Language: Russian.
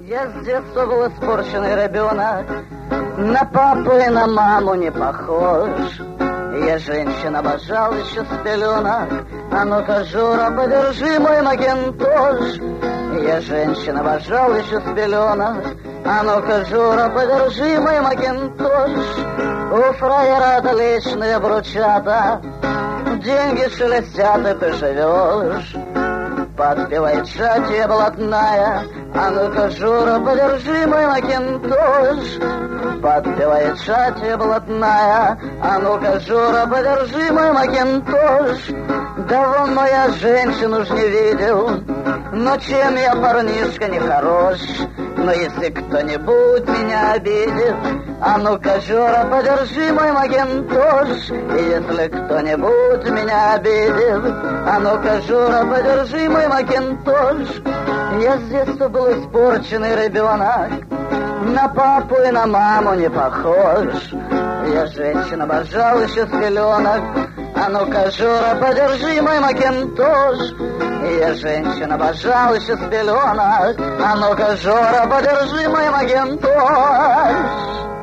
Я с детства был испорченный ребенок, на папу и на маму не похож. Я женщин обожал еще с пеленок, а ну-ка, Жора, подержи мой макинтош. Я женщин обожал еще с пеленок, а ну-ка, Жора, подержи мой макинтош. У фраера отличные брючата, деньги шелестят, и ты живешь. Подпевает шатья блатная, а ну-ка, Жора, подержи мой макинтош. Подпевает шатья блатная, а ну-ка, Жора, подержи мой макинтош. Давно я женщину уж не видел, но чем я, парнишка, не хорош. Но если кто-нибудь меня обидит, а ну-ка, Жора, подержи мой макинтош. И если кто-нибудь меня обидит, а ну-ка, Жора, подержи мой макинтош. Я с детства был испорченный ребенок, на папу и на маму не похож. Я женщин обожал еще с пеленок, а ну-ка, Жора, подержи мой макинтош. Я женщин обожал еще с пеленок, а ну-ка, Жора, подержи мой макинтош.